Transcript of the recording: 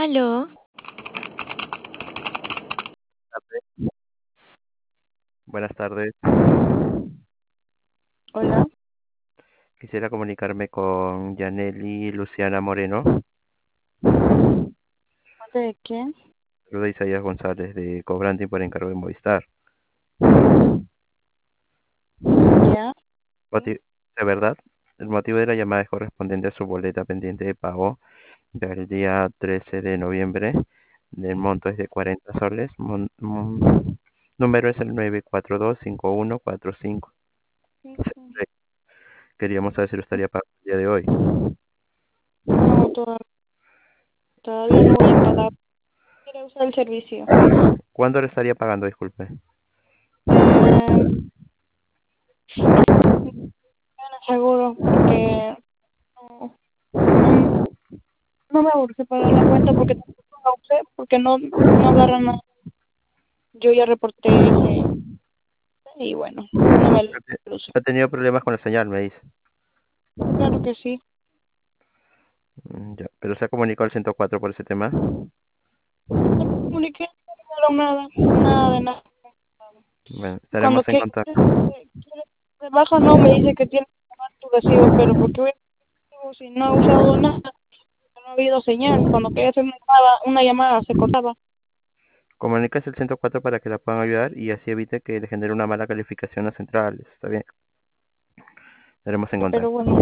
Aló, Buenas tardes. hola, Quisiera comunicarme con Yaneli Luciana Moreno. ¿de quién? Saluda Isaías González de Cobrante por encargo de Movistar. Ya, sí, De verdad, el motivo de la llamada es correspondiente a su boleta pendiente de pago del día 13 de noviembre. El monto es de 40 soles. Número es el 9425145. sí, sí. Queríamos saber si lo estaría pagando el día de hoy. No, todavía no voy a pagar. Quiero usar el servicio. ¿Cuándo le estaría pagando? Disculpe. Eh, no seguro, porque no, no, no me urge pagar la cuenta porque tampoco la usé, porque no agarran nada. Yo ya reporté ese y bueno, no me lo uso. Ha tenido problemas con la señal, me dice. Claro que sí. Ya, pero se ha comunicado al 104 por ese tema. Me comuniqué, no me dieron nada, nada de nada. Bueno, Y cuando estaremos en contacto. quiere de baja no me dice que tiene que pagar tu recibo, pero porque voy si no he usado nada, no ha habido señal. Cuando quería hacer una llamada se cortaba. Comuníquese al 104 para que la puedan ayudar y así evite que le genere una mala calificación a centrales. Está bien, estaremos en Pero contacto. bueno.